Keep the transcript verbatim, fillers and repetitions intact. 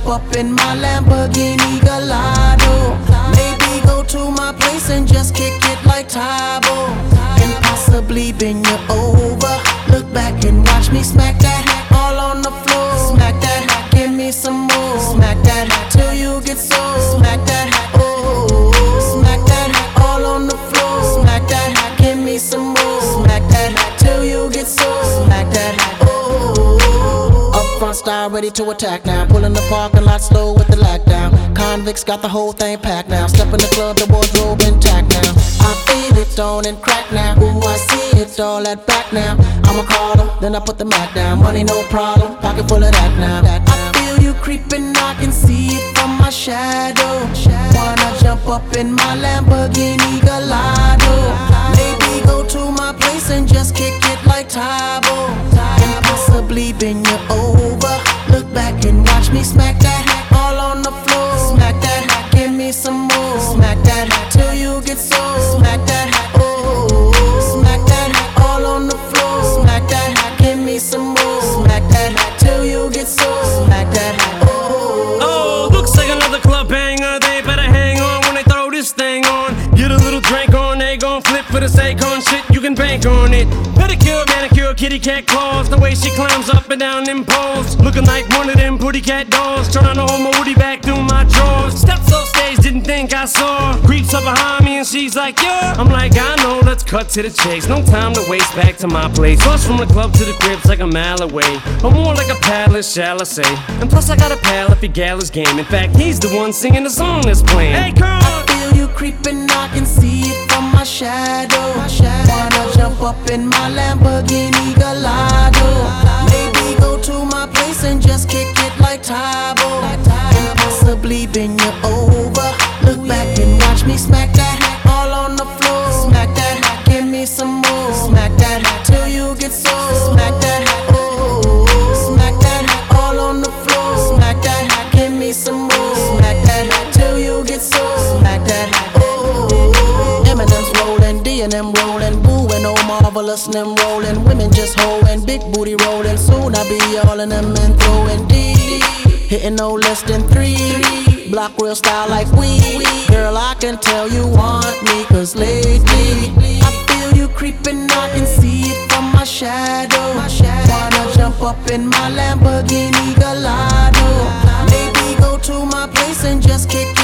jump up in my Lamborghini Gallardo. Maybe go to my place and just kick it like Tybo, and possibly bend you over. Look back and watch me smack that all on the floor. Smack that, give me some more. Smack that till you get sore. Smack that, oh, smack that all on the floor. Smack that, give me some more. Smack that till you get sore. Smack that, oh. Up front style, ready to attack now. Pulling the parking lot slow with the lockdown. Convicts got the whole thing packed now. Step in the club, the wardrobe intact now. I feel it on and crack now. Ooh, I see it all at back now. I'ma call them, then I put the Mac down. Money no problem, pocket full of that now. I feel you creeping, I can see it from my shadow. Wanna jump up in my Lamborghini Gallardo. Maybe go to my place and just kick it like Tybo, and possibly bend you over. Look back and watch me smack that all on the floor. Smack that, give me some more. Smack that till you get sore. Smack that, oh, smack that all on the floor. Smack that, give me some more. Smack that till you get sore. Smack that, oh. Oh, looks like another club banger. They better hang on when they throw this thing on. Get a little drink on, they gon' flip for the Akon shit. You can bank on it. Pedicure, manicure, kitty cat claws. The way she climbs up and down them poles, looking like one of them pretty cat dolls. Trying to hold my woody back through my drawers. Steps off stage, didn't think I saw. Creeps up behind me and she's like, yeah. I'm like, I know, let's cut to the chase. No time to waste, back to my place. Bus from the club to the crib's like a mile away, or more like a palace, shall I say. And plus I got a pal if he gal his game. In fact, he's the one singing the song that's playing. Hey, girl! I feel you creeping, I can see it from my shadow. Wanna jump up in my Lamborghini Gallardo. Maybe go to my place and just kick it like Tybo, and possibly bend you over. Look back and watch me smack that all on the floor. Smack that, give me some more. Smack that till you get sore. Smack that, oh, smack that all on the floor. Smack that, give me some more. Smack that till you get sore. Smack that, oh. Eminem's rolling, D and M rolling, Boo and oh marvelous and them rolling. Women just hoeing, big booty rolling. Soon I be all in them and throwing D, hitting no less than three. Block real style like we. Girl, I can tell you want me, cause lately I feel you creeping, I can see it from my shadow. Wanna jump up in my Lamborghini Gallardo. Maybe go to my place and just kick it